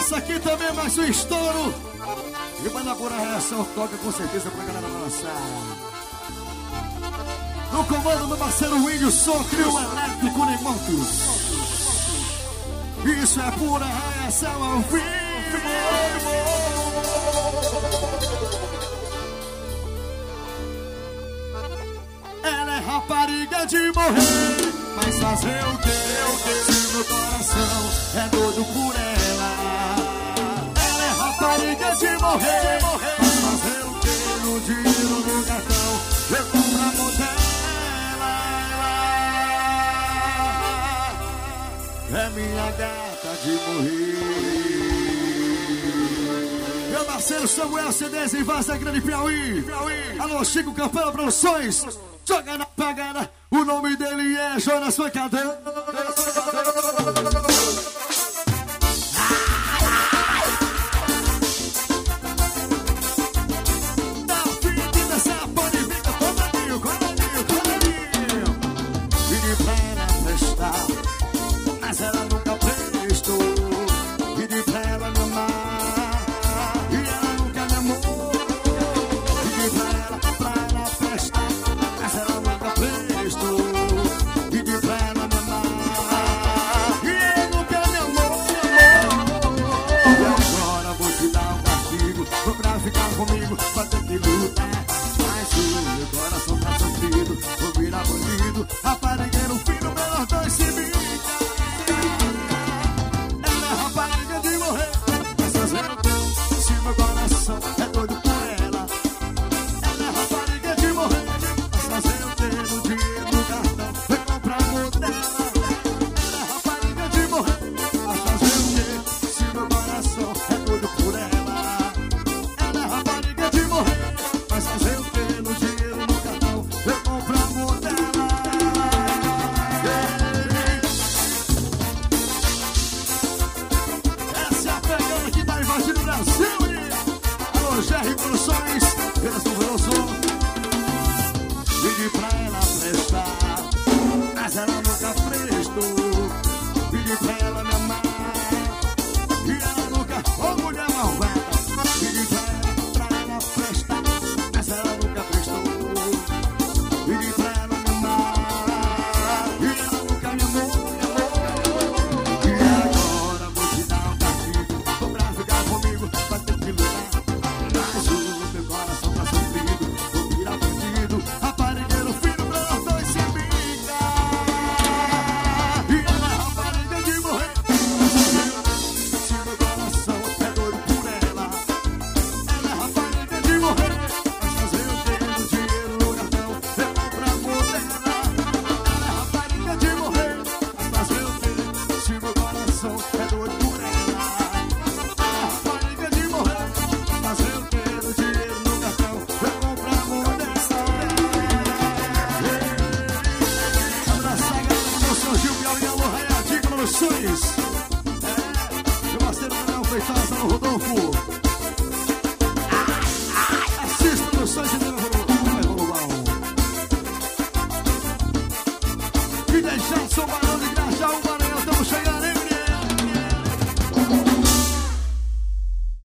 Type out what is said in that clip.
Essa aqui também é mais um estouro. E vai na pura reação, toca com certeza pra galera dançar. No comando do parceiro Índio, som, trio elétrico nem motos. Isso é pura reação ao vivo. Ela é rapariga de morrer, mas fazer o que? Se meu coração é doido por ela. Ela é rapariga de morrer, mas fazer o que? No dinheiro do cartão eu compro a mão dela. É minha gata de morrer. Meu parceiro Samuel CDs em Vaza Grande, Piauí. Alô, Chico Campana Produções. Joga na pagada. O nome dele é Jonas Pancadão.